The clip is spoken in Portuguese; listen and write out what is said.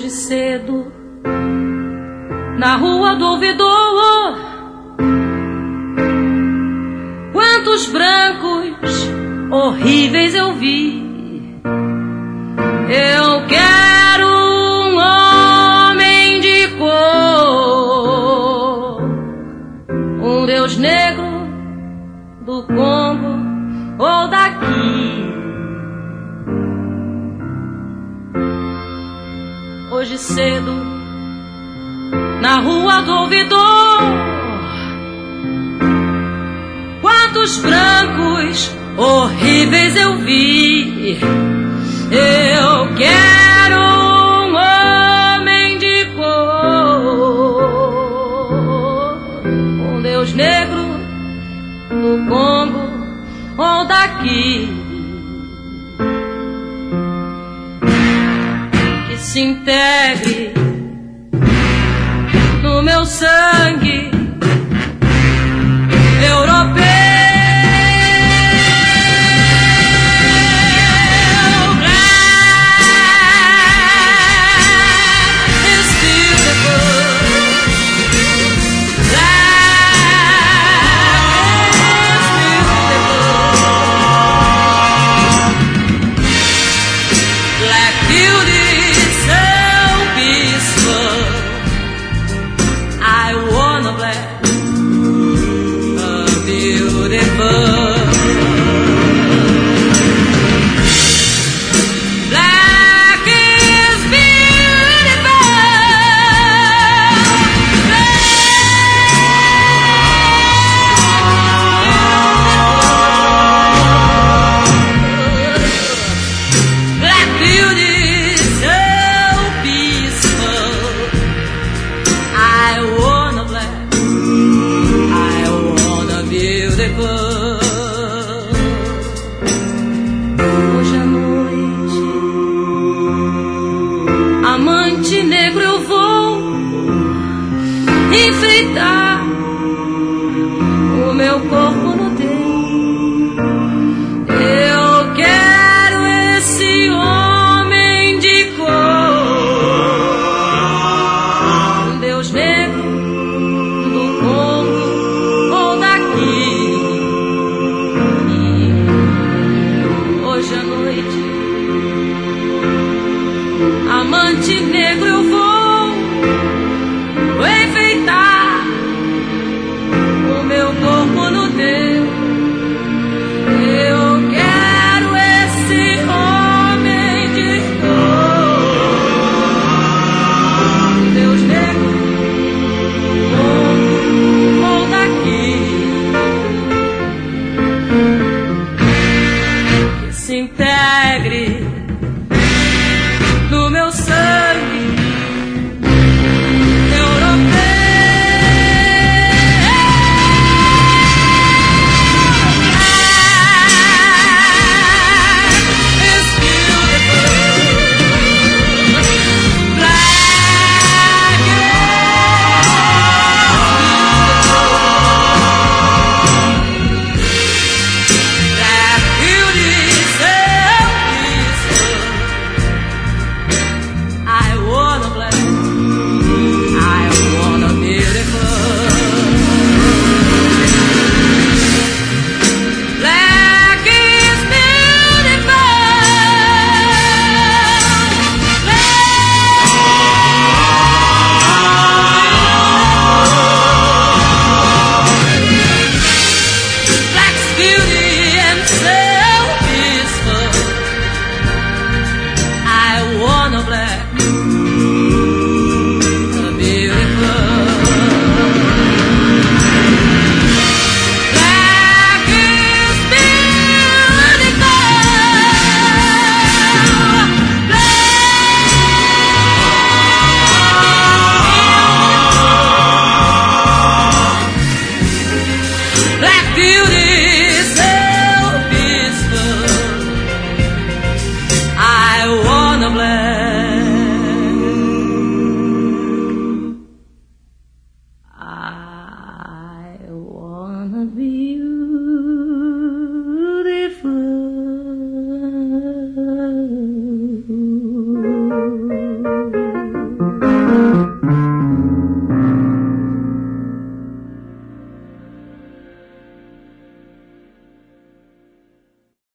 Hoje cedo, na rua do ouvidor, quantos brancos horríveis eu vi. Eu quero um homem de cor, um Deus negro do Congo ou daqui. Hoje cedo, na rua do ouvidor, quantos brancos horríveis eu vi. Eu quero um homem de cor, um Deus negro do Congo ou daqui, que se integre no meu sangue europeu. Hoje à noite, amante negro, eu vou enfeitar o meu corpo no teu. Eu quero esse homem de cor, um Deus negro do Congo ou daqui. Hoje à noite, amante negro, eu vou enfeitar o meu corpo no teu. Eu quero esse homem de cor, Deus negro ou daqui, que se integre no meu sangue europeu. Black beauty